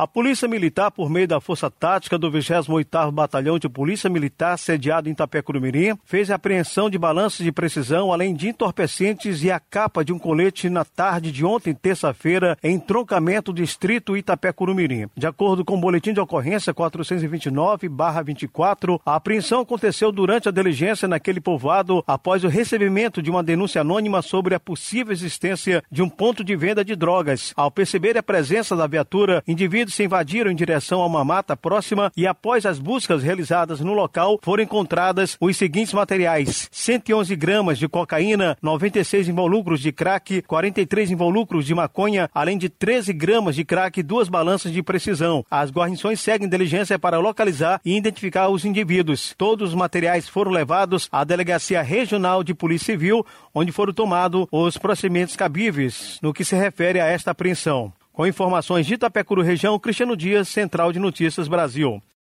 A Polícia Militar, por meio da Força Tática do 28º Batalhão de Polícia Militar, sediado em Itapecuru-Mirim, fez a apreensão de balanças de precisão, além de entorpecentes e a capa de um colete na tarde de ontem, terça-feira, em entroncamento distrito Itapecuru-Mirim. De acordo com o boletim de ocorrência 429/24, a apreensão aconteceu durante a diligência naquele povoado após o recebimento de uma denúncia anônima sobre a possível existência de um ponto de venda de drogas. Ao perceber a presença da viatura, indivíduos se invadiram em direção a uma mata próxima e após as buscas realizadas no local, foram encontradas os seguintes materiais: 111 gramas de cocaína, 96 involucros de crack, 43 involucros de maconha, além de 13 gramas de crack e 2 balanças de precisão. As guarnições seguem diligência para localizar e identificar os indivíduos. Todos os materiais foram levados à Delegacia Regional de Polícia Civil, onde foram tomados os procedimentos cabíveis no que se refere a esta apreensão. Com informações de Itapecuru Região, Cristiano Dias, Central de Notícias Brasil.